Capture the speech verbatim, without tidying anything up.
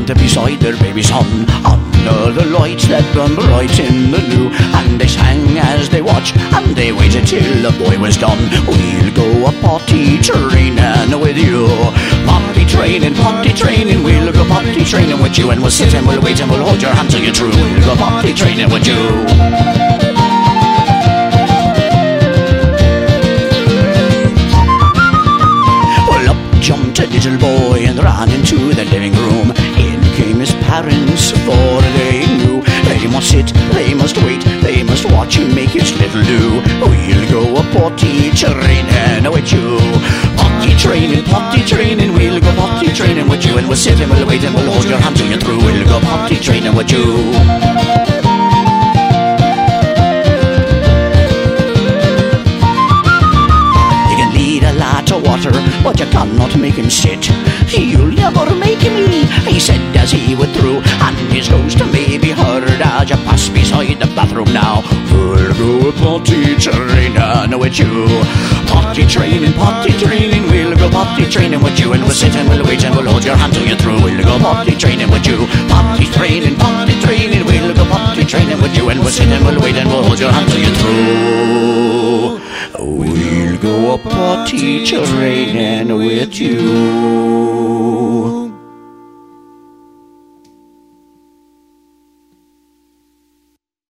stand beside their baby son under the lights that burned bright in the new. And they sang as they watched, and they waited till the boy was done. We'll go a potty training with you. Potty training, potty training, we'll go potty training with you. And we'll sit and we'll wait and we'll hold your hand till you're through. We'll go potty training with you. Jumped a little boy and ran into the living room. In came his parents, for they knew they must sit, they must wait, they must watch him make his little do. We'll go a potty training with you. Potty training, potty training, we'll go potty training with you. And we'll sit and we'll wait and we'll hold your hand till you're through. We'll go potty training with you. To water, but you cannot make him sit. You'll never make me, he said as he withdrew, and his ghost may be heard as you pass beside the bathroom now. We'll go potty training with you. Potty training, potty training, we'll go potty training with you. And we'll sit and we'll wait and we'll hold your hand till you're through. We'll go potty training with you. Potty training, potty training, we'll go potty training with you. And we'll sit and we'll wait and we'll hold your hand till you're through. We'll go a potty training with you.